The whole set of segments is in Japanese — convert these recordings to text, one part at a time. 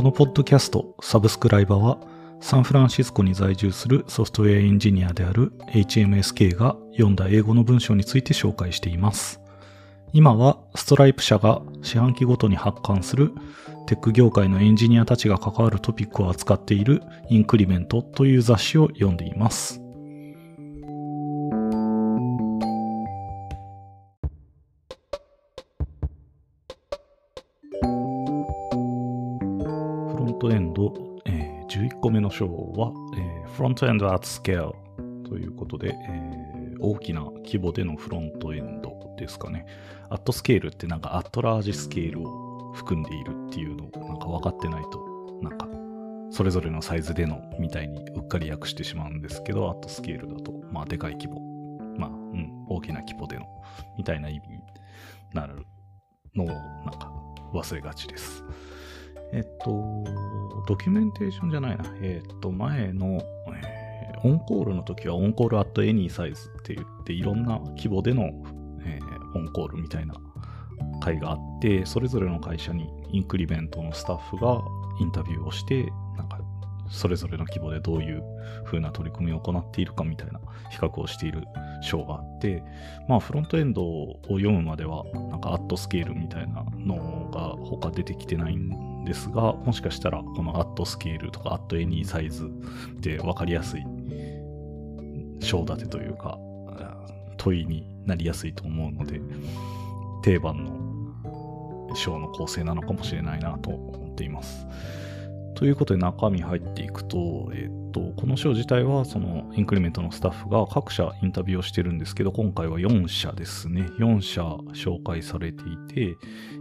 このポッドキャストサブスクライバーはサンフランシスコに在住するソフトウェアエンジニアである HMSK が読んだ英語の文章について紹介しています。今はストライプ社が四半期ごとに発刊するテック業界のエンジニアたちが関わるトピックを扱っているインクリメントという雑誌を読んでいます。フロントエンド、11個目の章は、フロントエンド at scale ということで、大きな規模でのフロントエンドですかね。アットスケールってなんかアットラージスケールを含んでいるっていうのをなんか分かってないとなんかそれぞれのサイズでのみたいにうっかり訳してしまうんですけど、アットスケールだとまあでかい規模、大きな規模でのみたいな意味になるのをなんか忘れがちです。ドキュメンテーションじゃないな。前の、オンコールの時はオンコールアットエニーサイズって言っていろんな規模での、オンコールみたいな会があって、それぞれの会社にインクリメントのスタッフがインタビューをして、なんかそれぞれの規模でどういう風な取り組みを行っているかみたいな比較をしている章があって、まあフロントエンドを読むまではなんかアットスケールみたいなのが他出てきてないんですが、もしかしたらこのアットスケールとかアットエニーサイズで分かりやすい章立てというか問いになりやすいと思うので、定番の章の構成なのかもしれないなと思っています。ということで中身入っていくと、この章自体はそのインクリメントのスタッフが各社インタビューをしてるんですけど、今回は4社ですね。4社紹介されていて、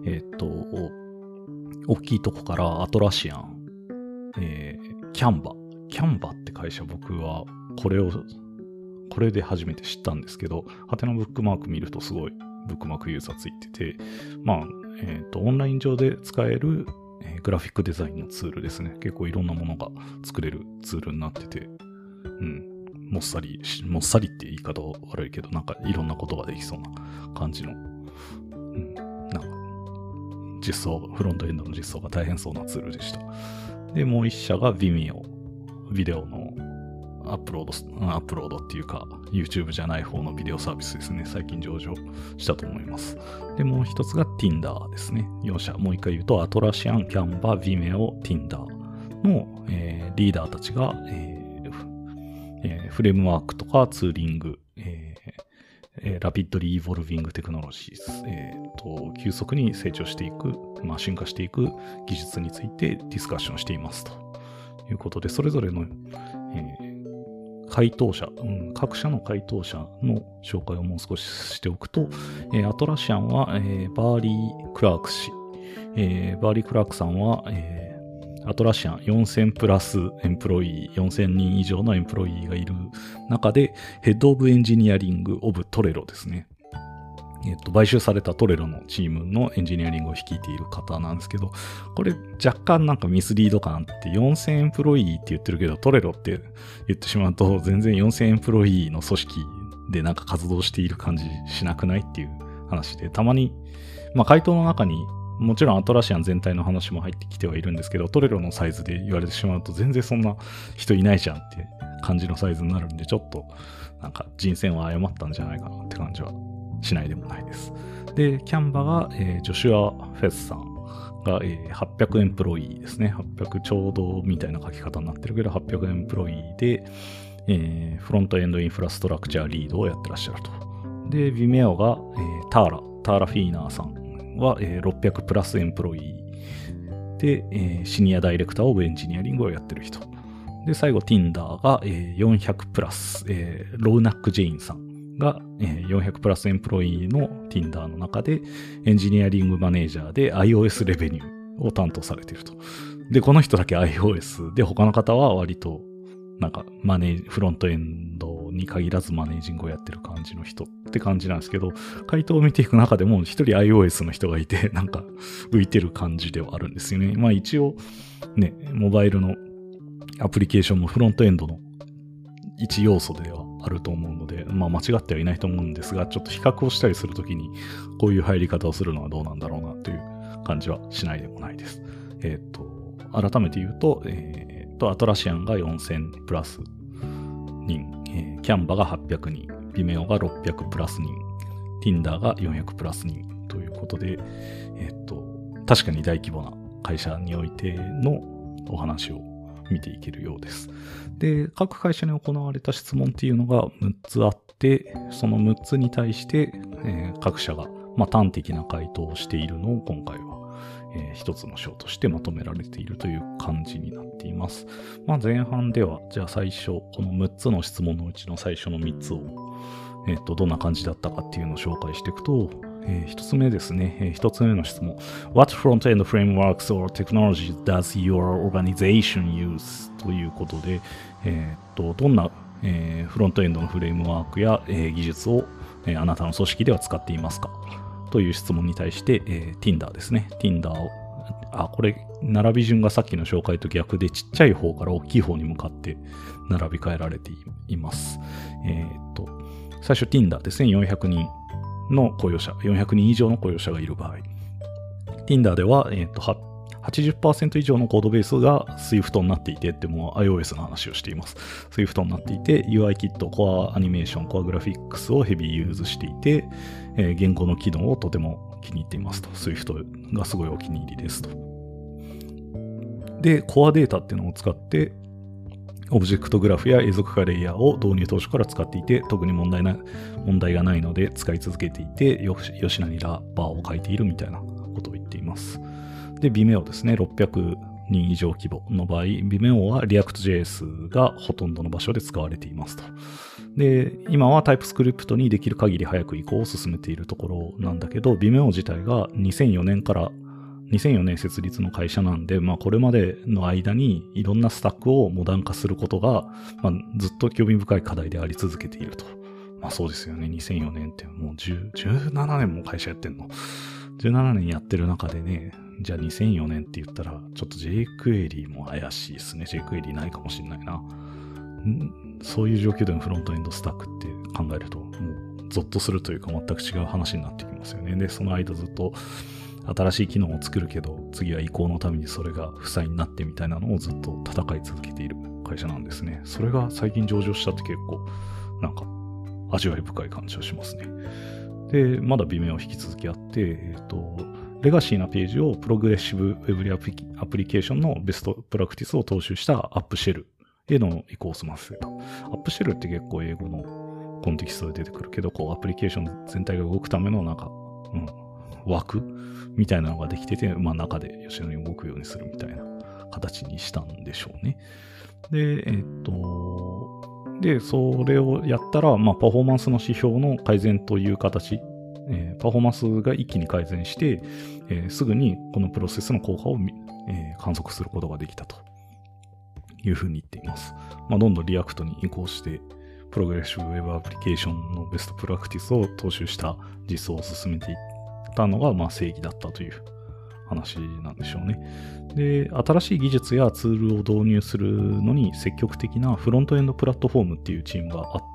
大きいとこからアトラシアン、キャンバって会社、僕はこれで初めて知ったんですけど、ハテナブックマーク見るとすごいブックマークユーザーついてて、オンライン上で使えるグラフィックデザインのツールですね。結構いろんなものが作れるツールになってて、もっさりって言い方は悪いけど、なんかいろんなことができそうな感じの、なんかフロントエンドの実装が大変そうなツールでした。で、もう一社が Vimeo、ビデオのアップロードっていうか YouTube じゃない方のビデオサービスですね。最近上場したと思います。で、もう一つが Tinder ですね。4社、もう一回言うとアトラシアン、キャンバ、Vimeo、Tinder の、リーダーたちが、フレームワークとかツーリング、ラピッドリーイボルビングテクノロジーズ、急速に成長していく、進化していく技術についてディスカッションしていますということで、それぞれの、回答者、各社の回答者の紹介をもう少ししておくと、アトラシアンは、バーリー・クラーク氏、バーリー・クラークさんは、アトラシアン4000プラスエンプロイー、4000人以上のエンプロイーがいる中で、ヘッドオブエンジニアリングオブトレロですね。買収されたトレロのチームのエンジニアリングを率いている方なんですけど、これ若干なんかミスリード感あって4000エンプロイーって言ってるけど、トレロって言ってしまうと全然4000エンプロイーの組織でなんか活動している感じしなくないっていう話で、たまに、回答の中にもちろんアトラシアン全体の話も入ってきてはいるんですけど、トレロのサイズで言われてしまうと全然そんな人いないじゃんって感じのサイズになるんで、ちょっとなんか人選を誤ったんじゃないかなって感じはしないでもないです。で、キャンバが、ジョシュア・フェスさんが、800エンプロイーですね。800ちょうどみたいな書き方になってるけど、800エンプロイーで、フロントエンドインフラストラクチャーリードをやってらっしゃると。で、Vimeoが、ターラ・フィーナーさんは、600プラスエンプロイーで、シニアダイレクターオブエンジニアリングをやってる人。で、最後 Tinder が、400プラス、ローナック・ジェインさんが、400プラスエンプロイーの Tinder の中でエンジニアリングマネージャーで iOS レベニューを担当されていると。で、この人だけ iOS で他の方は割となんかフロントエンドに限らずマネージングをやってる感じの人って感じなんですけど、回答を見ていく中でも一人 iOS の人がいてなんか浮いてる感じではあるんですよね。一応ね、モバイルのアプリケーションもフロントエンドの一要素ではあると思うので、間違ってはいないと思うんですが、ちょっと比較をしたりするときにこういう入り方をするのはどうなんだろうなという感じはしないでもないです。 改めて言うと、アトラシアンが4000プラス人、キャンバが800人、ビメオが600プラス人、Tinder が400プラス人ということで、確かに大規模な会社においてのお話を見ていけるようです。で、各会社に行われた質問っていうのが6つあって、その6つに対して、各社が、端的な回答をしているのを今回は、一つの章としてまとめられているという感じになっています。前半では、じゃあ最初、この6つの質問のうちの最初の3つを、どんな感じだったかっていうのを紹介していくと、一つ目ですね。一つ目の質問。What front-end frameworks or technologies does your organization use? ということで、どんな、フロントエンドのフレームワークや、技術を、あなたの組織では使っていますかという質問に対して、Tinder ですね。Tinder を、これ、並び順がさっきの紹介と逆でちっちゃい方から大きい方に向かって並び替えられています。最初 Tinder ですね。400人の雇用者、400人以上の雇用者がいる場合。Tinder では、80% 以上のコードベースが Swift になっていてってもう iOS の話をしています。Swift になっていて UIKit、Core Animation、Core Graphics をヘビーユーズしていて、言語の機能をとても気に入っていますと。Swift がすごいお気に入りですと。で、Core データっていうのを使ってオブジェクトグラフや永続化レイヤーを導入当初から使っていて、特に問題がないので使い続けていて、吉成ラッパーを書いているみたいなことを言っています。で、Vimeo ですね。600人以上規模の場合、Vimeo は React.js がほとんどの場所で使われていますと。で、今は TypeScript にできる限り早く移行を進めているところなんだけど、Vimeo 自体が2004年設立の会社なんで、これまでの間にいろんなスタックをモダン化することが、ずっと興味深い課題であり続けていると。そうですよね。2004年ってもう17年も会社やってんの。17年やってる中でね、じゃあ2004年って言ったら、ちょっと jQuery も怪しいですね。jQuery ないかもしれないな。そういう状況でのフロントエンドスタックって考えると、もうゾッとするというか全く違う話になってきますよね。で、その間ずっと新しい機能を作るけど、次は移行のためにそれが負債になってみたいなのをずっと戦い続けている会社なんですね。それが最近上場したって結構、なんか味わい深い感じはしますね。で、まだ微妙引き続きあって、レガシーなページをプログレッシブウェブアプリケーションのベストプラクティスを踏襲したアップシェルへの移行を済ませた。アップシェルって結構英語のコンテキストで出てくるけど、アプリケーション全体が動くための枠みたいなのができてて、中で吉野に動くようにするみたいな形にしたんでしょうね。で、それをやったら、パフォーマンスの指標の改善という形、パフォーマンスが一気に改善して、すぐにこのプロセスの効果を、観測することができたというふうに言っています。どんどんリアクトに移行して、プログレッシブウェブアプリケーションのベストプラクティスを踏襲した実装を進めていったのが、正義だったという話なんでしょうね。で、新しい技術やツールを導入するのに積極的なフロントエンドプラットフォームっていうチームがあって、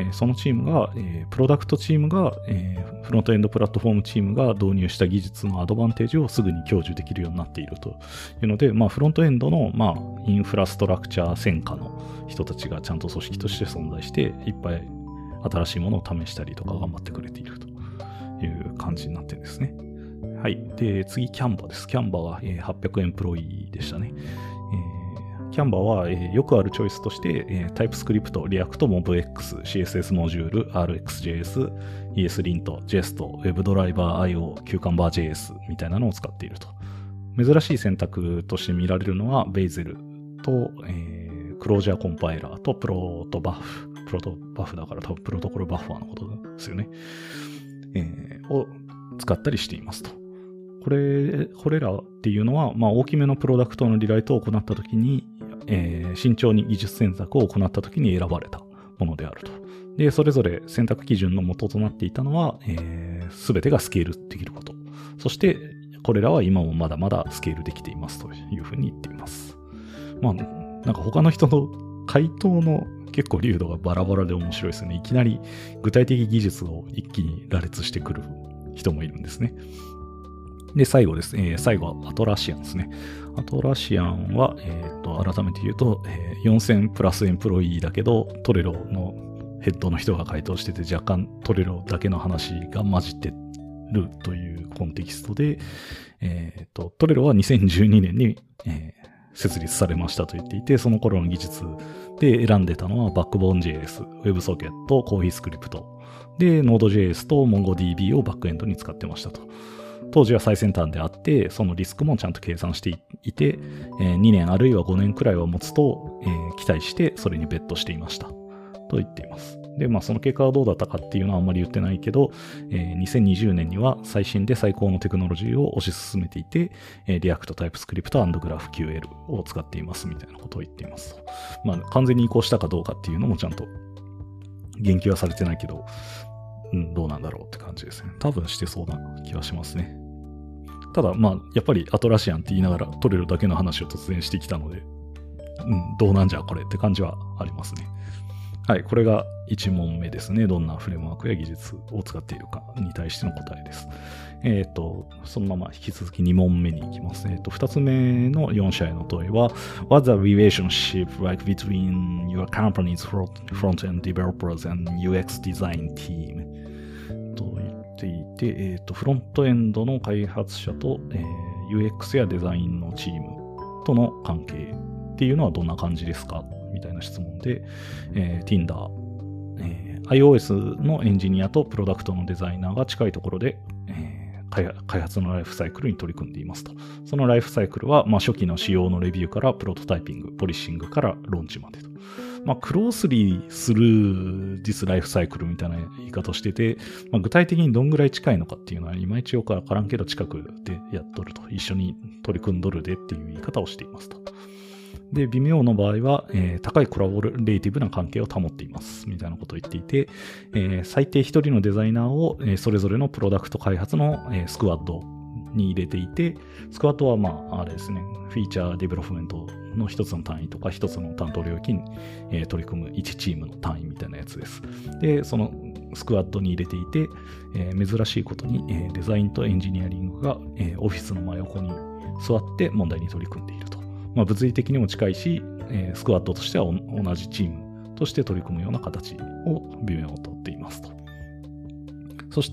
そのチームが、プロダクトチームが、フロントエンドプラットフォームチームが導入した技術のアドバンテージをすぐに享受できるようになっているというので、フロントエンドの、インフラストラクチャー専科の人たちがちゃんと組織として存在して、いっぱい新しいものを試したりとか頑張ってくれているという感じになってるんですね。はい。で、次、キャンバです。キャンバは、800エンプロイでしたね。キャンバは、よくあるチョイスとして、TypeScript、React、MobX、CSS モジュール、RxJS、ESLint、Jest、WebDriver.io、Cucumber.js みたいなのを使っていると。珍しい選択として見られるのは、Bazel と、Clojure コンパイラーとプロトバフだから多分プロトコルバッファーのことですよね。を使ったりしていますと。これらっていうのは、大きめのプロダクトのリライトを行ったときに、慎重に技術選択を行ったときに選ばれたものであると。で、それぞれ選択基準の元となっていたのは、すべてがスケールできること。そして、これらは今もまだまだスケールできていますというふうに言っています。なんか他の人の回答の結構流度がバラバラで面白いですね。いきなり具体的技術を一気に羅列してくる人もいるんですね。 で、最後です。最後はアトラシアンですね。アトラシアンは、改めて言うと、4000プラスエンプロイーだけど、トレロのヘッドの人が回答してて、若干トレロだけの話が混じってるというコンテキストで、トレロは2012年に、設立されましたと言っていて、その頃の技術で選んでたのはバックボーン JS、WebSocket、コーヒースクリプト、で、Node.js と MongoDB をバックエンドに使ってましたと。当時は最先端であって、そのリスクもちゃんと計算していて、2年あるいは5年くらいは持つと、期待してそれにベットしていましたと言っています。で、その結果はどうだったかっていうのはあんまり言ってないけど、2020年には最新で最高のテクノロジーを推し進めていて、React、TypeScript& GraphQL を使っていますみたいなことを言っています。完全に移行したかどうかっていうのもちゃんと言及はされてないけど、どうなんだろうって感じですね。多分してそうな気はしますね。ただ、やっぱりアトラシアンって言いながらトレロだけの話を突然してきたので、どうなんじゃこれって感じはありますね。はい、これが1問目ですね。どんなフレームワークや技術を使っているかに対しての答えです。そのまま引き続き2問目に行きます。2つ目の4社への問いは、What's the relationship like between your company's front-end developers and UX design team? と言っていて、フロントエンドの開発者と、UX やデザインのチームとの関係っていうのはどんな感じですかみたいな質問で、Tinder、iOS のエンジニアとプロダクトのデザイナーが近いところで、開発のライフサイクルに取り組んでいますと。そのライフサイクルは、初期の仕様のレビューからプロトタイピング、ポリッシングからローンチまでと。クロースリーする実ライフサイクルみたいな言い方をしてて、具体的にどんぐらい近いのかっていうのはいまいちよくわからんけど近くでやっとると。一緒に取り組んどるでっていう言い方をしていますと。で、微妙の場合は、高いコラボレーティブな関係を保っています。みたいなことを言っていて、最低一人のデザイナーを、それぞれのプロダクト開発の、スクワッドに入れていて、スクワッドはあれですね、フィーチャーデベロップメントの一つの単位とか一つの担当領域に、取り組む1チームの単位みたいなやつです。で、そのスクワッドに入れていて、珍しいことに、デザインとエンジニアリングが、オフィスの真横に座って問題に取り組んでいると。物理的にも近いし、スクワッドとしては同じチームとして取り組むような形を微妙にとっていますと。そして、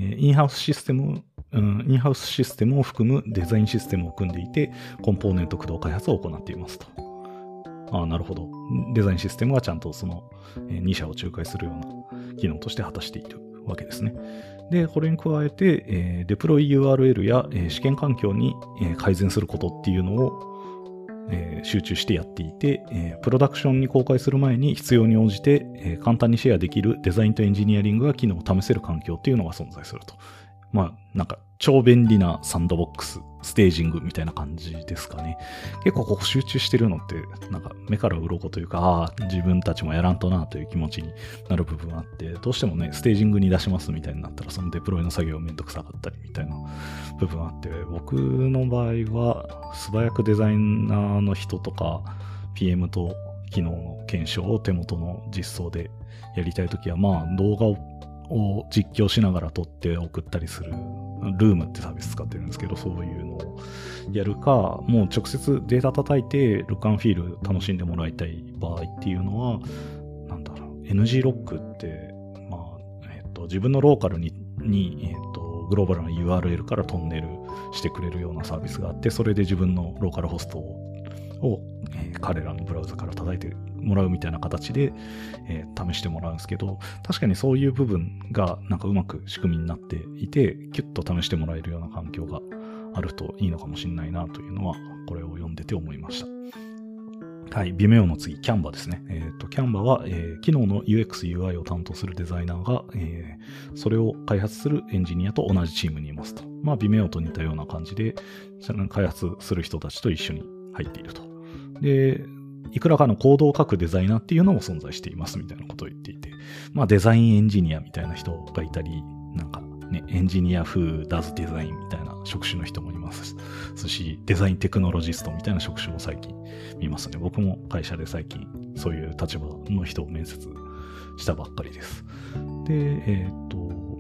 インハウスシステムを含むデザインシステムを組んでいて、コンポーネント駆動開発を行っていますと。なるほど。デザインシステムがちゃんとその2社を仲介するような機能として果たしているわけですね。で、これに加えて、デプロイ URL や、試験環境に、改善することっていうのを集中してやっていて、プロダクションに公開する前に必要に応じて、簡単にシェアできるデザインとエンジニアリングが機能を試せる環境っていうのが存在すると。なんか超便利なサンドボックス、ステージングみたいな感じですかね。結構ここ集中してるのって、なんか目から鱗というか、自分たちもやらんとなという気持ちになる部分があって、どうしてもね、ステージングに出しますみたいになったら、そのデプロイの作業めんどくさかったりみたいな部分があって、僕の場合は、素早くデザイナーの人とか、PM と機能の検証を手元の実装でやりたいときは、動画を実況しながら撮って送ったりする、ルームってサービス使ってるんですけど、そういうのをやるか、もう直接データ叩いて、ルックアンフィール楽しんでもらいたい場合っていうのは、NG ロックって、自分のローカルにグローバルな URL からトンネルしてくれるようなサービスがあって、それで自分のローカルホストを、彼らのブラウザから叩いてもらうみたいな形で、試してもらうんですけど、確かにそういう部分がなんかうまく仕組みになっていて、キュッと試してもらえるような環境があるといいのかもしれないなというのは、これを読んでて思いました。はい、微妙の次、キャンバですね。キャンバは、機能の UX、UI を担当するデザイナーが、それを開発するエンジニアと同じチームにいますと。微妙と似たような感じで、その開発する人たちと一緒に入っていると。で、いくらかのコードを書くデザイナーっていうのも存在していますみたいなことを言っていて、デザインエンジニアみたいな人がいたり、なんかね、エンジニア風ダズデザインみたいな職種の人もいますし、デザインテクノロジストみたいな職種も最近見ますね。僕も会社で最近そういう立場の人を面接したばっかりです。で、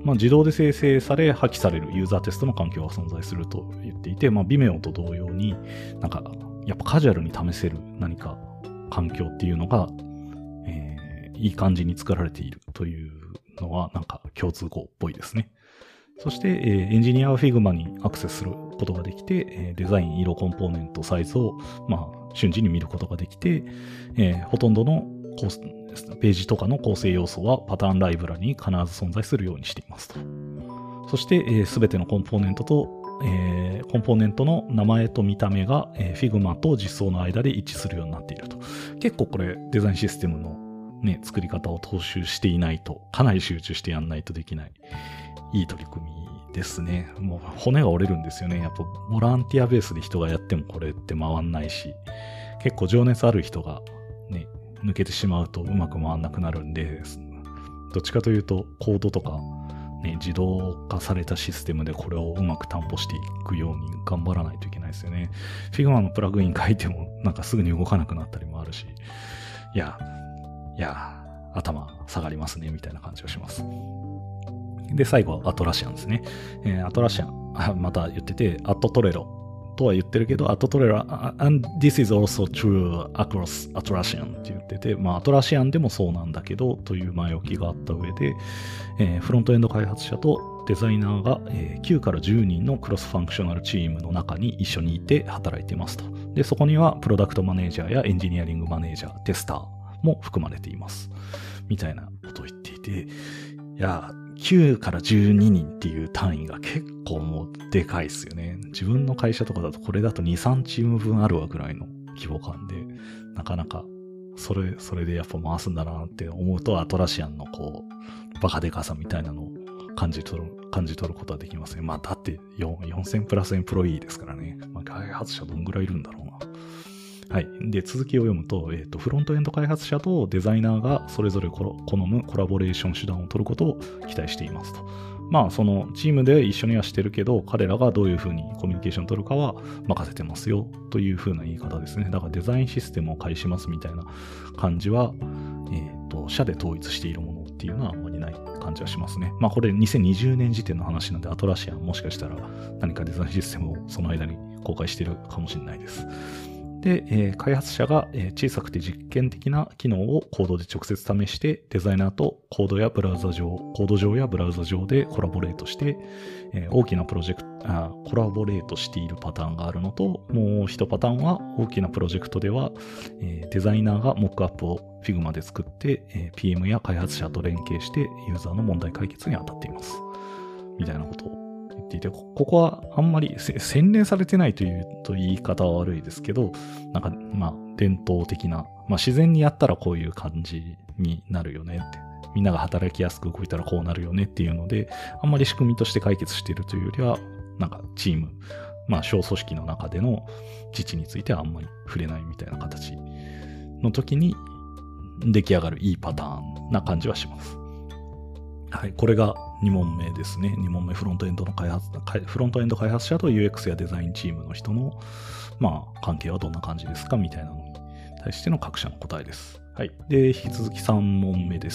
自動で生成され破棄されるユーザーテストの環境が存在すると言っていて、Vimeo と同様になんかやっぱカジュアルに試せる何か環境っていうのが、いい感じに作られているというのはなんか共通項っぽいですね。そして、エンジニアは Figma にアクセスすることができて、デザイン、色、コンポーネント、サイズを、瞬時に見ることができて、ほとんどのページとかの構成要素はパターンライブラリに必ず存在するようにしていますと。そして、すべてのコンポーネントの名前と見た目が、Figma と実装の間で一致するようになっていると。結構これデザインシステムのね、作り方を踏襲していないと、かなり集中してやんないとできない、いい取り組みですね。もう骨が折れるんですよね。やっぱボランティアベースで人がやってもこれって回んないし、結構情熱ある人がね、抜けてしまうとうまく回んなくなるんで、どっちかというとコードとか、ね、自動化されたシステムでこれをうまく担保していくように頑張らないといけないですよね。Figma のプラグイン書いてもなんかすぐに動かなくなったりもあるし、いや、頭下がりますね、みたいな感じがします。で、最後はアトラシアンですね。アトラシアン、また言ってて、アットトレロとは言ってるけど、アットトレロ、and this is also true across Atlassian って言ってて、アトラシアンでもそうなんだけど、という前置きがあった上で、フロントエンド開発者とデザイナーが、9から10人のクロスファンクショナルチームの中に一緒にいて働いていますと。で、そこにはプロダクトマネージャーやエンジニアリングマネージャー、テスターも含まれています。みたいなことを言っていて、いや、9から12人っていう単位が結構もうでかいですよね。自分の会社とかだとこれだと2、3チーム分あるわぐらいの規模感で、なかなかそれでやっぱ回すんだなって思うと、アトラシアンのこう、バカでかさみたいなのを感じ取ることはできますね。だって4000プラスエンプロイーですからね。開発者どんぐらいいるんだろうな。はい。で、続きを読むと、フロントエンド開発者とデザイナーがそれぞれ好むコラボレーション手段を取ることを期待していますと。そのチームで一緒にはしてるけど、彼らがどういうふうにコミュニケーションを取るかは任せてますよというふうな言い方ですね。だからデザインシステムを介しますみたいな感じは、社で統一しているものっていうのはあんまりない感じはしますね。これ2020年時点の話なんで、アトラシアンもしかしたら何かデザインシステムをその間に公開しているかもしれないです。で、開発者が小さくて実験的な機能をコードで直接試して、デザイナーとコード上やブラウザ上でコラボレートして、大きなコラボレートしているパターンがあるのと、もう一パターンは大きなプロジェクトでは、デザイナーがモックアップを Figma で作って、PM や開発者と連携してユーザーの問題解決に当たっています。みたいなことを言っていて、ここはあんまり洗練されてないというと言い方は悪いですけど、なんか伝統的な、自然にやったらこういう感じになるよねって、みんなが働きやすく動いたらこうなるよねっていうので、あんまり仕組みとして解決しているというよりは、なんかチーム、小組織の中での自治についてはあんまり触れないみたいな形の時に出来上がるいいパターンな感じはします。はい、これが2問目ですね。2問目、フロントエンド開発者と UX やデザインチームの人の、関係はどんな感じですかみたいなのに対しての各社の答えです。はい。で、引き続き3問目です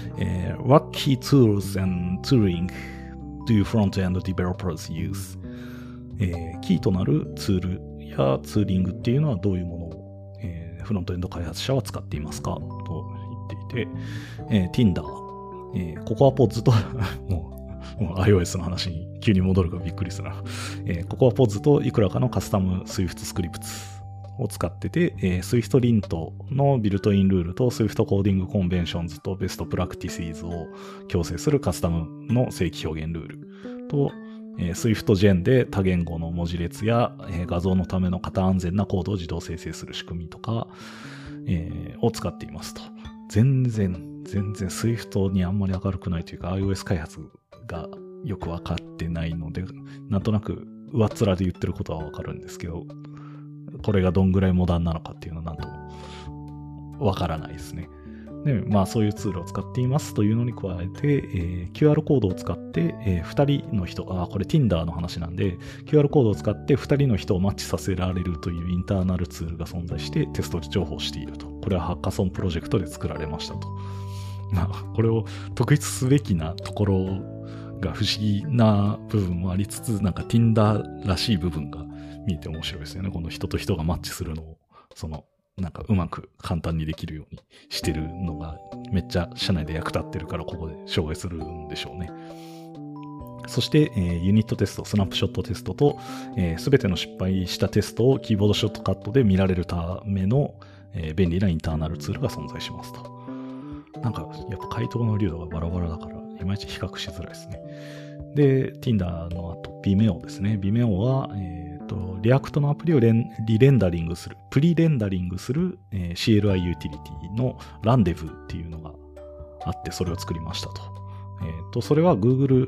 。What key tools and tooling do front-end developers use? キーとなるツールやツーリングっていうのはどういうものを、フロントエンド開発者は使っていますかと言っていて、Tinder、ココアポッズともう iOS の話に急に戻るからびっくりするな。ココアポッズといくらかのカスタム Swift スクリプツを使ってて、Swift Lint のビルトインルールと Swift コーディングコンベンションズとベストプラクティシーズを強制するカスタムの正規表現ルールと、Swift Gen で多言語の文字列や、画像のための型安全なコードを自動生成する仕組みとか、を使っていますと。全然 Swift にあんまり明るくないというか iOS 開発がよくわかってないので、なんとなく上っ面で言ってることはわかるんですけど、これがどんぐらいモダンなのかっていうのはなんともわからないですね。で、そういうツールを使っていますというのに加えて、QR コードを使って、2人の人、これ Tinder の話なんで、QR コードを使って2人の人をマッチさせられるというインターナルツールが存在してテスト情報をしていると。これはハッカソンプロジェクトで作られましたと。これを特筆すべきなところが不思議な部分もありつつ、なんか Tinder らしい部分が見えて面白いですよね。この人と人がマッチするのを、なんかうまく簡単にできるようにしてるのがめっちゃ社内で役立ってるからここで紹介するんでしょうね。そして、ユニットテスト、スナップショットテストと、すべての失敗したテストをキーボードショットカットで見られるための、便利なインターナルツールが存在しますと。なんかやっぱ回答の流度がバラバラだからいまいち比較しづらいですね。で、Tinder の後、Vimeo ですね。Vimeo は、リアクトのアプリをリレンダリングする、プリレンダリングする、CLI ユーティリティのランデブーっていうのがあって、それを作りましたと。それは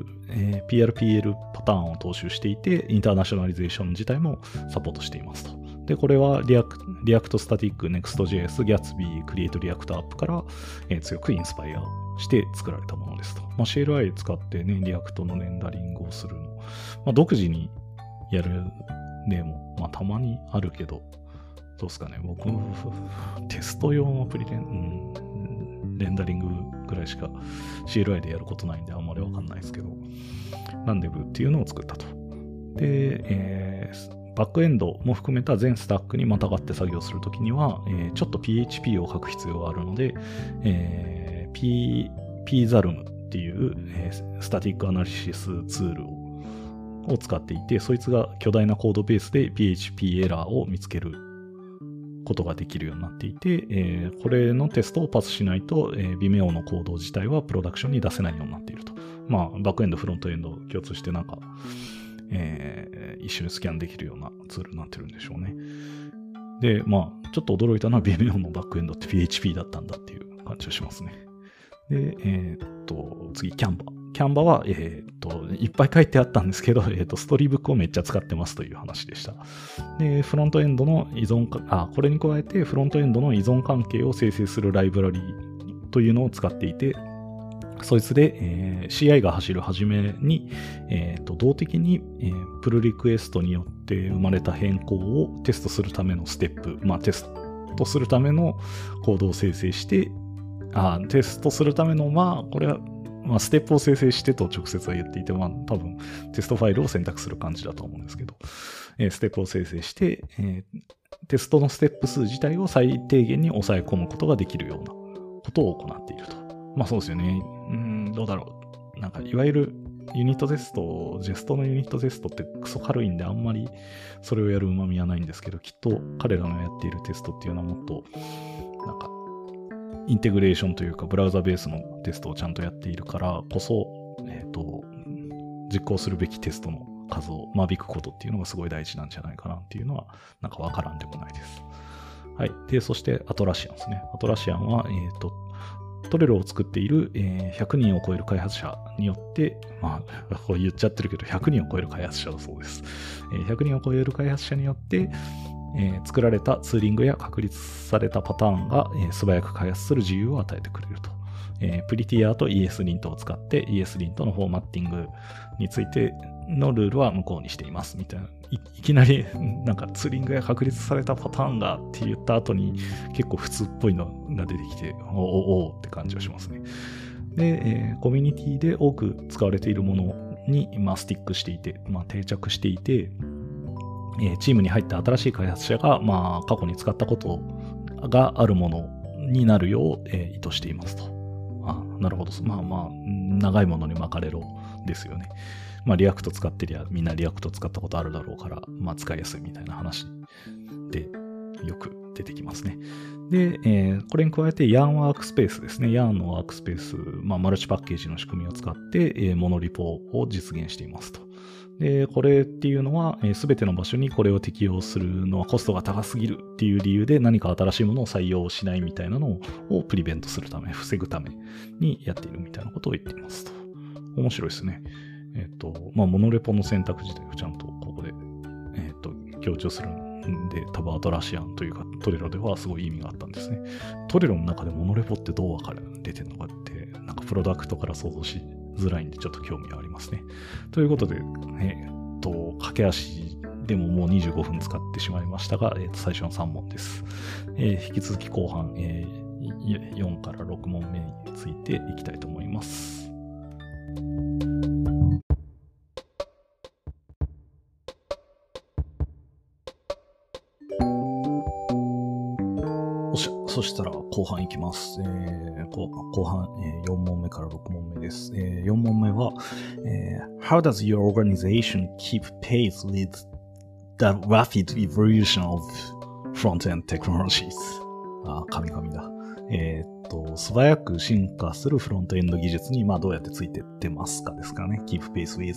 Google、PRPL パターンを踏襲していて、インターナショナリゼーション自体もサポートしていますと。で、これはリアクトスタティック、Next.js、Gatsby、Create React App から、強くインスパイアして作られたものですと。CLI 使ってね、リアクトのレンダリングをするの。独自にやる例も、たまにあるけど、どうですかね。僕、テスト用のレンダリングぐらいしか CLI でやることないんであんまりわかんないですけど、ランデブーっていうのを作ったと。で、バックエンドも含めた全スタックにまたがって作業するときには、ちょっと PHP を書く必要があるので、PZALM っていう、スタティックアナリシスツールを使っていて、そいつが巨大なコードベースで PHP エラーを見つけることができるようになっていて、これのテストをパスしないと、Vimeo のコード自体はプロダクションに出せないようになっていると。バックエンド、フロントエンド共通してなんか、一緒にスキャンできるようなツールになってるんでしょうね。で、ちょっと驚いたのは Vimeo のバックエンドって PHP だったんだっていう感じがしますね。で、次、Canva は、いっぱい書いてあったんですけど、ストーリーブックをめっちゃ使ってますという話でした。で、フロントエンドのこれに加えてフロントエンドの依存関係を生成するライブラリというのを使っていて、そいつで、CI が走る初めに、動的に、プルリクエストによって生まれた変更をテストするためのステップ、テストするためのコードを生成して、テストするための、これは、ステップを生成してと直接は言っていて、多分テストファイルを選択する感じだと思うんですけど、ステップを生成して、テストのステップ数自体を最低限に抑え込むことができるようなことを行っていると。そうですよね。どうだろう。なんか、いわゆるユニットテスト、ジェストのユニットテストってクソ軽いんであんまりそれをやる旨味はないんですけど、きっと彼らのやっているテストっていうのはもっと、なんか、インテグレーションというかブラウザベースのテストをちゃんとやっているからこそ、実行するべきテストの数を間引くことっていうのがすごい大事なんじゃないかなっていうのはなんかわからんでもないです。はい。で、そしてアトラシアンですね。アトラシアンは、トレロを作っている、100人を超える開発者によって、これ言っちゃってるけど、100人を超える開発者だそうです。100人を超える開発者によって、作られたツーリングや確立されたパターンが、素早く開発する自由を与えてくれると。プリティアと ESLint を使って ESLint のフォーマッティングについてのルールは無効にしていますみたいな。いきなりなんかツーリングや確立されたパターンがって言った後に結構普通っぽいのが出てきておーって感じがしますね。で、コミュニティで多く使われているものに、スティックしていて、定着していて、チームに入った新しい開発者が、過去に使ったことがあるものになるよう、意図していますと。なるほど。長いものに巻かれろですよね。リアクト使ってりゃみんなリアクト使ったことあるだろうから、使いやすいみたいな話でよく出てきますね。で、これに加えて YARN ワークスペースですね。YARN のワークスペース、マルチパッケージの仕組みを使って、モノリポを実現していますと。で、これっていうのは、すべての場所にこれを適用するのはコストが高すぎるっていう理由で何か新しいものを採用しないみたいなのをプリベントするため、防ぐためにやっているみたいなことを言っていますと。面白いですね。モノレポの選択自体をちゃんとここで、強調するんで、多分アトラシアンというかトレロではすごい意味があったんですね。トレロの中でモノレポってどう出てるのかって、なんかプロダクトから想像しづらいんでちょっと興味がありますね。ということで、駆け足でももう25分使ってしまいましたが、最初の3問です。引き続き後半、4から6問目についていきたいと思います。 そしたら後半いきます。後半、4問目から6問目です。4問目は、How does your organization keep pace with the rapid evolution of front-end technologies? 神々だ。素早く進化するフロントエンド技術に、どうやってついてってますかですかね。keep pace with。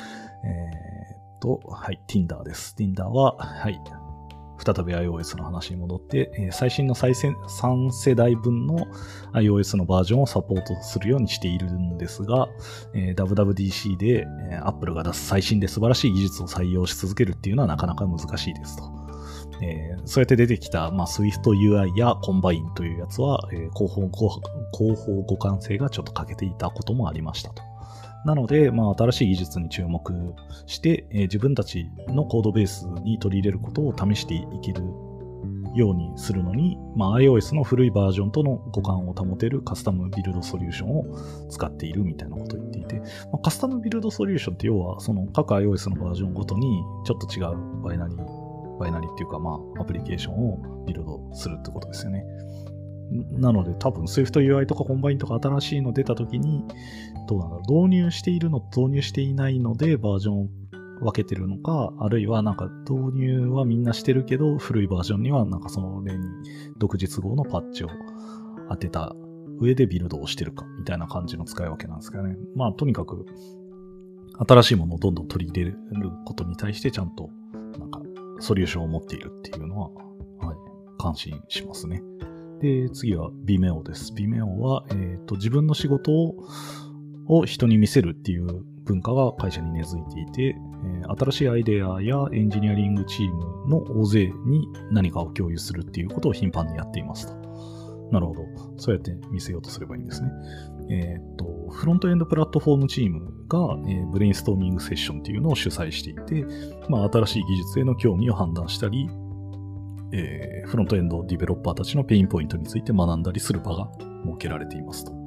はい、Tinder です。Tinder は、はい、再び iOS の話に戻って、最新の3世代分の iOS のバージョンをサポートするようにしているんですが、WWDC で Apple が出す最新で素晴らしい技術を採用し続けるっていうのはなかなか難しいですと。そうやって出てきた、Swift UI や Combine というやつは、広報互換性がちょっと欠けていたこともありましたと。なので、新しい技術に注目して、自分たちのコードベースに取り入れることを試していけるようにするのに、iOS の古いバージョンとの互換を保てるカスタムビルドソリューションを使っているみたいなことを言っていて、カスタムビルドソリューションって要は、その各 iOS のバージョンごとにちょっと違うバイナリっていうか、アプリケーションをビルドするってことですよね。なので多分 Swift UI とか Combine とか新しいの出た時にどうなんだろう、導入しているのと導入していないのでバージョンを分けてるのか、あるいは導入はみんなしてるけど古いバージョンにはその例に独自都合のパッチを当てた上でビルドをしてるかみたいな感じの使い分けなんですかね。とにかく新しいものをどんどん取り入れることに対してちゃんとソリューションを持っているっていうのは、はい、感心しますね。で、次は Vimeo です。Vimeo は、自分の仕事を人に見せるっていう文化が会社に根付いていて、新しいアイデアやエンジニアリングチームの大勢に何かを共有するっていうことを頻繁にやっていますと。なるほど。そうやって見せようとすればいいんですね。フロントエンドプラットフォームチームが、ブレインストーミングセッションっていうのを主催していて、新しい技術への興味を判断したり、フロントエンドディベロッパーたちのペインポイントについて学んだりする場が設けられていますと。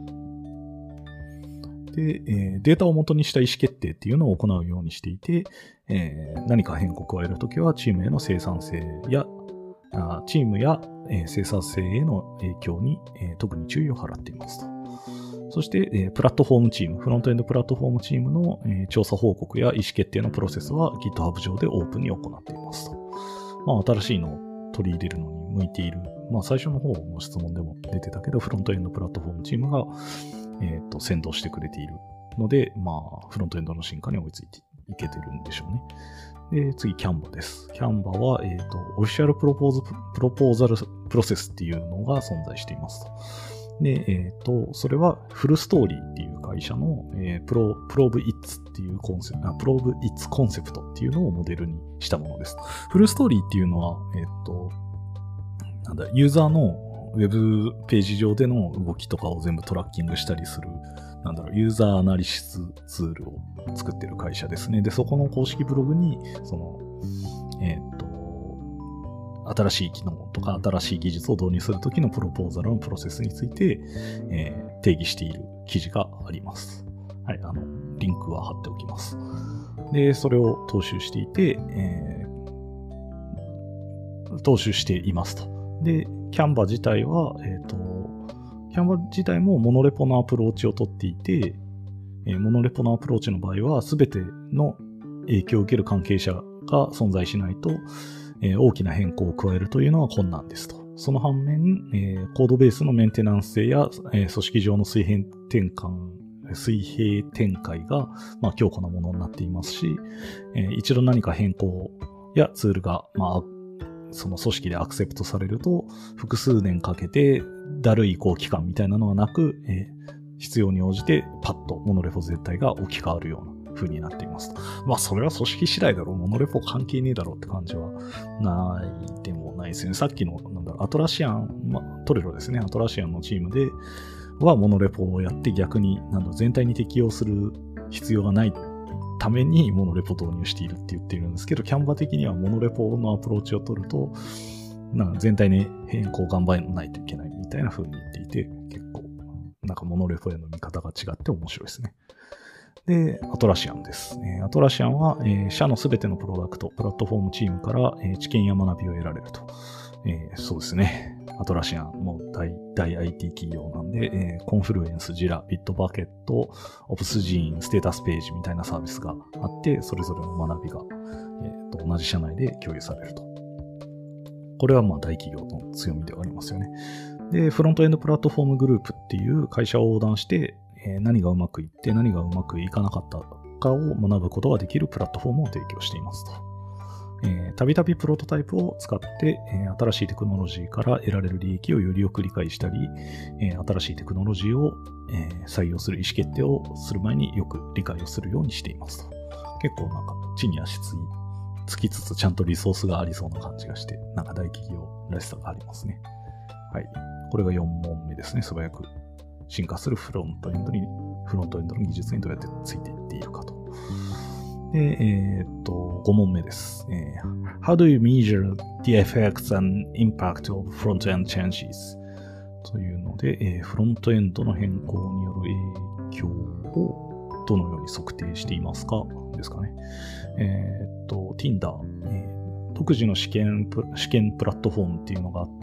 で、データを元にした意思決定っていうのを行うようにしていて、何か変更を加えるときはチームへの生産性や生産性への影響に、特に注意を払っていますと。そして、プラットフォームチーム、フロントエンドプラットフォームチームの、調査報告や意思決定のプロセスは GitHub 上でオープンに行っていますと。新しいのを取り入れるのに向いている。最初の方の質問でも出てたけど、フロントエンドプラットフォームチームが、先導してくれているので、フロントエンドの進化に追いついていけてるんでしょうね。で、次、Canva です。Canva は、オフィシャルプロポーザルプロセスっていうのが存在していますと。で、それはフルストーリーっていう会社の、プローブイッツっていうコンセプトっていうのをモデルにしたものです。フルストーリーっていうのは、ユーザーのウェブページ上での動きとかを全部トラッキングしたりする、ユーザーアナリシスツールを作ってる会社ですね。で、そこの公式ブログに、新しい機能とか新しい技術を導入するときのプロポーザルのプロセスについて、定義している記事があります。はい、リンクは貼っておきます。で、それを踏襲していて、踏襲していますと。で、Canva 自体は、Canva 自体もモノレポのアプローチをとっていて、モノレポのアプローチの場合は、すべての影響を受ける関係者が存在しないと、大きな変更を加えるというのは困難ですと。その反面、コードベースのメンテナンス性や、組織上の水平展開が、強固なものになっていますし、一度何か変更やツールが、その組織でアクセプトされると、複数年かけてだるい移行期間みたいなのはなく、必要に応じてパッとモノレポ絶対が置き換わるような風になっていますと。それは組織次第だろう。モノレポ関係ねえだろうって感じはないでもないですよね。さっきの、アトラシアン、トレロですね。アトラシアンのチームではモノレポをやって逆に、全体に適用する必要がないためにモノレポ導入しているって言っているんですけど、キャンバ的にはモノレポのアプローチを取ると、全体に変更頑張らないといけないみたいな風に言っていて、結構、モノレポへの見方が違って面白いですね。で、アトラシアンです。アトラシアンは、社のすべてのプロダクト、プラットフォームチームから、知見や学びを得られると。そうですね。 アトラシアンも大 IT 企業なんで、コンフルエンス、ジラ、ビットバケット、オプスジーン、ステータスページみたいなサービスがあって、それぞれの学びが、同じ社内で共有されると。これはまあ大企業の強みではありますよね。で、フロントエンドプラットフォームグループっていう会社を横断して、何がうまくいって何がうまくいかなかったかを学ぶことができるプラットフォームを提供していますと。たびたびプロトタイプを使って、新しいテクノロジーから得られる利益をよりよく理解したり、新しいテクノロジーを、採用する意思決定をする前によく理解をするようにしていますと。結構なんか地に足つきつつちゃんとリソースがありそうな感じがして、なんか大企業らしさがありますね。はい。これが4問目ですね。素早く進化するフロントエンドの技術にどうやってついていっているかと。で、5問目です。How do you measure the effects and impact of front-end changes? というので、フロントエンドの変更による影響をどのように測定していますかですかね。Tinder、独自の試験プラットフォームっていうのがあって、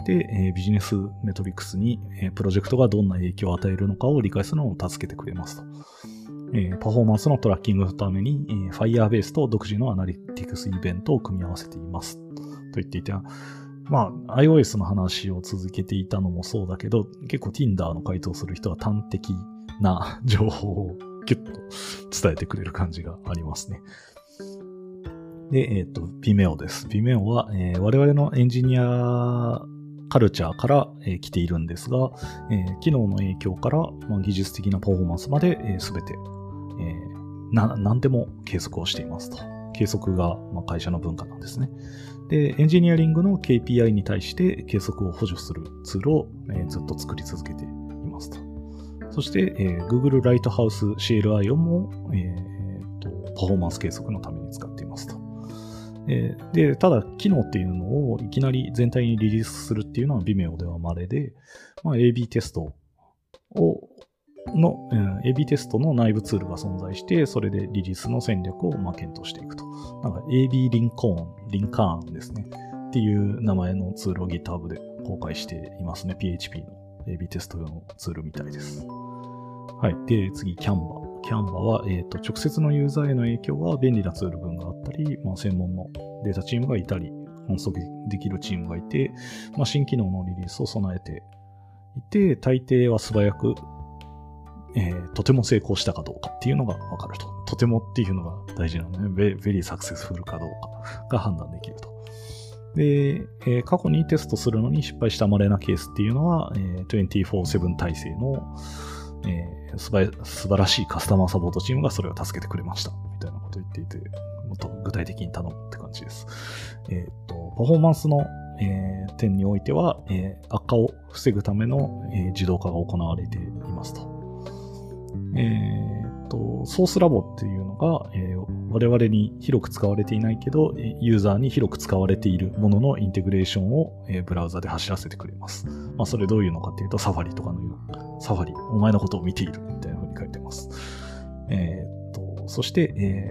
ビジネスメトリクスに、プロジェクトがどんな影響を与えるのかを理解するのを助けてくれますと。パフォーマンスのトラッキングのために、Firebase と独自のアナリティクスイベントを組み合わせていますと言っていて、まあ iOS の話を続けていたのもそうだけど、結構 Tinder の回答する人は端的な情報をギュッと伝えてくれる感じがありますね。で、Vimeo です。Vimeo は、我々のエンジニアカルチャーから、来ているんですが、機能の影響から、技術的なパフォーマンスまで、すべて、何でも計測をしていますと。計測が、会社の文化なんですね。で、エンジニアリングの KPI に対して計測を補助するツールを、ずっと作り続けていますと。そして、Google Lighthouse CLI をも、パフォーマンス計測のために使っていますと。で、ただ、機能っていうのをいきなり全体にリリースするっていうのは Vimeo では稀で、AB テストAB テストの内部ツールが存在して、それでリリースの戦略を検討していくと。なんか AB リンカーンですね。っていう名前のツールを GitHub で公開していますね。PHP の AB テスト用のツールみたいです。はい。で、次、Canva は、直接のユーザーへの影響は便利なツール群があったり、専門のデータチームがいたり、観測できるチームがいて、新機能のリリースを備えていて、大抵は素早く、とても成功したかどうかっていうのがわかると。とてもっていうのが大事なのね。very successful かどうかが判断できると。で、過去にテストするのに失敗した稀なケースっていうのは、24/7 体制の素晴らしいカスタマーサポートチームがそれを助けてくれました。みたいなことを言っていて、もっと具体的に頼むって感じです。パフォーマンスの、点においては、悪化を防ぐための、自動化が行われていますと。ソースラボっていうのが、我々に広く使われていないけど、ユーザーに広く使われているもののインテグレーションを、ブラウザで走らせてくれます。それどういうのかっていうと、サファリとかのサファリ、お前のことを見ているみたいな風に書いてます。そして、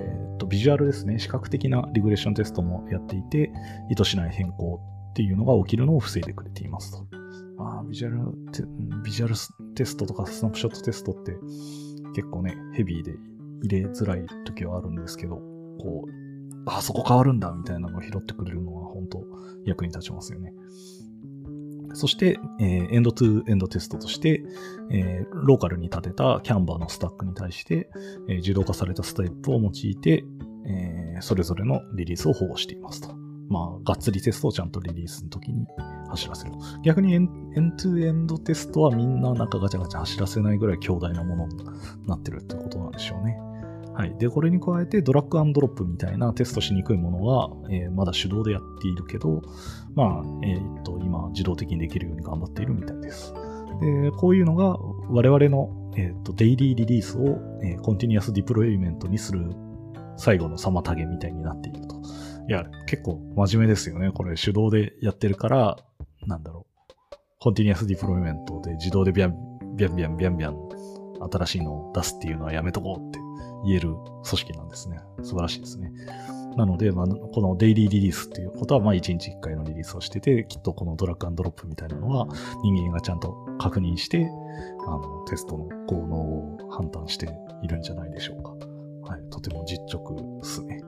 ビジュアルですね。視覚的なリグレーションテストもやっていて、意図しない変更っていうのが起きるのを防いでくれていますと。ビジュアルテストとかスナップショットテストって結構ね、ヘビーで入れづらい時はあるんですけど、そこ変わるんだみたいなのを拾ってくれるのは本当役に立ちますよね。そして、エンドトゥエンドテストとして、ローカルに立てた Canva のスタックに対して、自動化されたステップを用いて、それぞれのリリースを保護していますと。がっつりテストをちゃんとリリースの時に走らせる。逆にエントゥエンドテストはみんななんかガチャガチャ走らせないぐらい強大なものになってるってことなんでしょうね。はい。で、これに加えてドラッグ&ドロップみたいなテストしにくいものは、まだ手動でやっているけど、今自動的にできるように頑張っているみたいです。で、こういうのが我々の、デイリーリリースを、コンティニアスディプロイメントにする最後の妨げみたいになっていると。いや、結構真面目ですよね。これ手動でやってるから、コンティニアスディプロイメントで自動でビャン新しいのを出すっていうのはやめとこうって言える組織なんですね。素晴らしいですね。なので、このデイリーリリースっていうことは、1日1回のリリースをしてて、きっとこのドラッグ&ドロップみたいなのは人間がちゃんと確認して、テストの効能を判断しているんじゃないでしょうか。はい、とても実直ですね。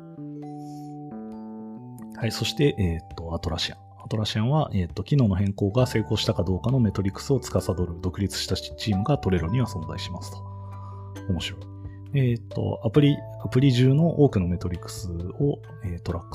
はい、そして、アトラシアン。アトラシアンは、機能の変更が成功したかどうかのメトリクスを司る独立したチームがトレロには存在しますと。面白い。アプリ中の多くのメトリクスを、トラック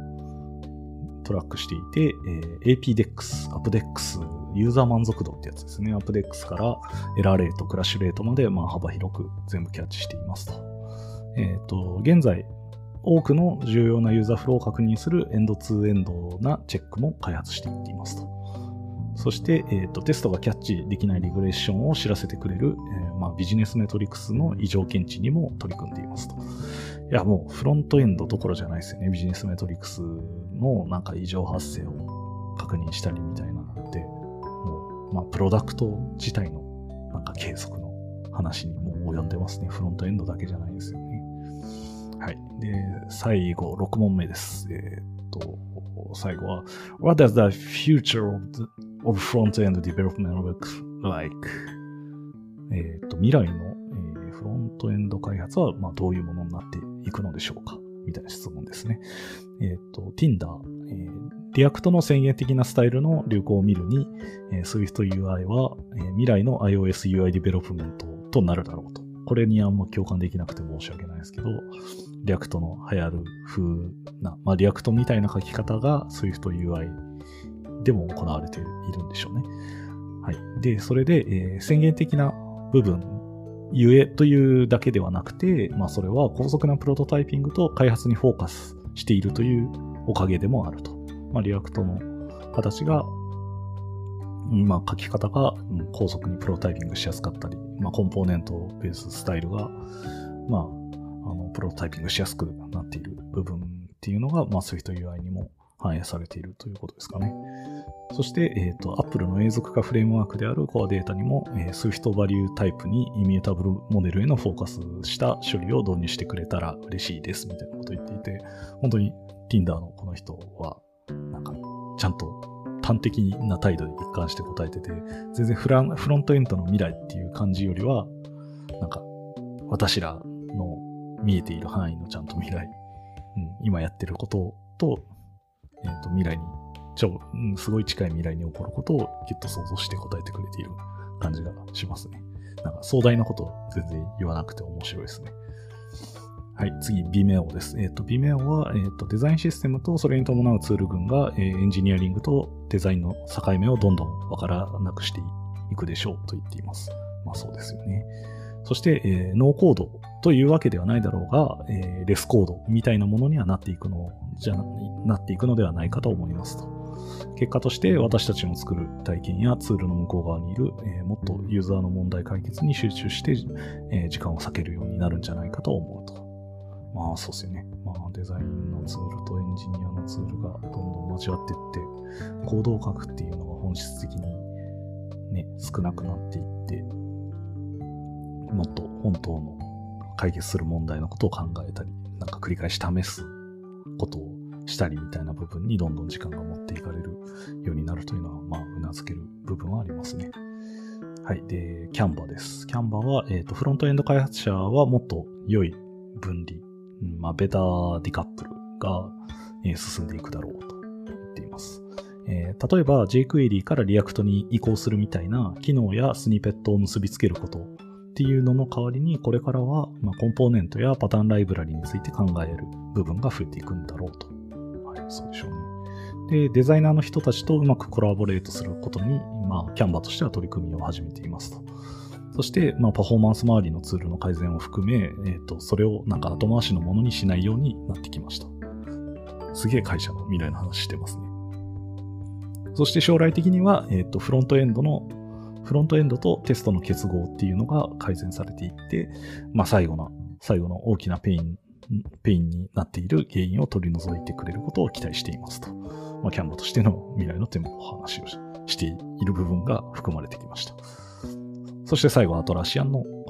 していて、APDEX、AppDEX、ユーザー満足度ってやつですね。AppDEX からエラーレート、クラッシュレートまで、幅広く全部キャッチしていますと。現在、多くの重要なユーザーフローを確認するエンドツーエンドなチェックも開発していっていますと。そして、テストがキャッチできないリグレッションを知らせてくれる、ビジネスメトリクスの異常検知にも取り組んでいますと。いや、もうフロントエンドどころじゃないですよね。ビジネスメトリクスのなんか異常発生を確認したりみたいなので、もう、プロダクト自体のなんか継続の話にも及んでますね。フロントエンドだけじゃないですよね。はい。で、最後、6問目です。最後は、What does the future of front-end development look like? 未来の、フロントエンド開発は、どういうものになっていくのでしょうかみたいな質問ですね。Tinder、リアクトの宣言的なスタイルの流行を見るに、Swift UI は、未来の iOS UI デベロップメントとなるだろうと。これにあんま共感できなくて申し訳ないですけど、リアクトの流行る風な、リアクトみたいな書き方が Swift UI でも行われているんでしょうね。はい。で、それで、宣言的な部分ゆえというだけではなくて、それは高速なプロトタイピングと開発にフォーカスしているというおかげでもあると。リアクトの形が、書き方が高速にプロトタイピングしやすかったり、コンポーネントベーススタイルが、プロトタイピングしやすくなっている部分っていうのが、Swift UI にも反映されているということですかね。そして、Apple の永続化フレームワークである Core Data にも、Swift Value Type にイミュータブルモデルへのフォーカスした処理を導入してくれたら嬉しいですみたいなことを言っていて、本当に Tinder のこの人は、ちゃんと端的な態度で一貫して答えてて、全然フロントエンドの未来っていう感じよりは、私らの見えている範囲のちゃんと未来、今やってることと、未来にすごい近い未来に起こることをきっと想像して答えてくれている感じがしますね。壮大なこと全然言わなくて面白いですね。はい、次、Vimeo です。Vimeo は、デザインシステムとそれに伴うツール群が、エンジニアリングとデザインの境目をどんどんわからなくしていくでしょうと言っています。そうですよね。そして、ノーコードというわけではないだろうが、レスコードみたいなものにはなっていくのではないかと思いますと。結果として私たちの作る体験やツールの向こう側にいる、もっとユーザーの問題解決に集中して、時間を割けるようになるんじゃないかと思うと。そうですよね。デザインのツールとエンジニアのツールがどんどん交わっていって、コードを書くっていうのが本質的にね、少なくなっていって、もっと本当の解決する問題のことを考えたり、繰り返し試すことをしたりみたいな部分にどんどん時間が持っていかれるようになるというのは、うなずける部分はありますね。はい。で、Canva です。Canva は、フロントエンド開発者はもっと良い分離、ベターディカップルが、進んでいくだろうと言っています。例えば jQuery から React に移行するみたいな機能やスニペットを結びつけることっていうのの代わりに、これからは、コンポーネントやパターンライブラリについて考える部分が増えていくんだろうと。はい、そうでしょうね。で、デザイナーの人たちとうまくコラボレートすることに、Canva としては取り組みを始めていますと。そして、パフォーマンス周りのツールの改善を含め、それを後回しのものにしないようになってきました。すげえ会社の未来の話してますね。そして将来的には、フロントエンドとテストの結合っていうのが改善されていって、最後の大きなペインになっている原因を取り除いてくれることを期待していますと。Canva としての未来の点も話をしている部分が含まれてきました。そして最後、アトラシアンの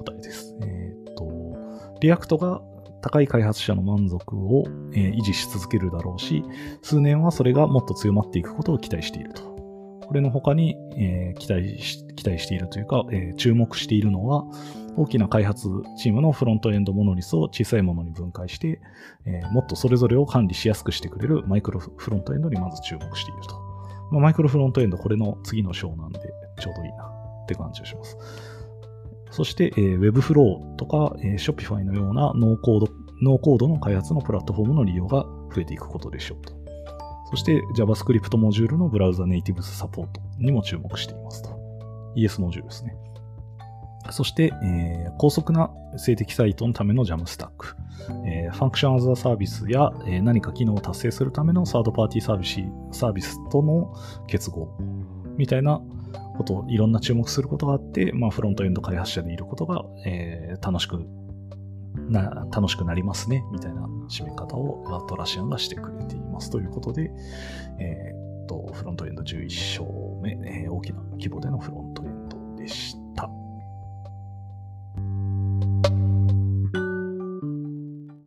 答えです。リアクトが高い開発者の満足を、維持し続けるだろうし、数年はそれがもっと強まっていくことを期待していると。これの他に、期待しているというか、注目しているのは、大きな開発チームのフロントエンドモノリスを小さいものに分解して、もっとそれぞれを管理しやすくしてくれるマイクロフロントエンドにまず注目していると。マイクロフロントエンド、これの次の章なんでちょうどいいなって感じがします。そして、Webflow とか、Shopify のようなノーコードの開発のプラットフォームの利用が増えていくことでしょうと。そして JavaScript モジュールのブラウザネイティブスサポートにも注目していますと。ES モジュールですね。そして、高速な静的サイトのための JAMStack、Function as a Service や、何か機能を達成するためのサードパーティーサービスとの結合みたいなことをいろんな注目することがあって、フロントエンド開発者でいることが、楽しくなりますねみたいな締め方をアトラシアンがしてくれていますということで、フロントエンド11章目、大きな規模でのフロントエン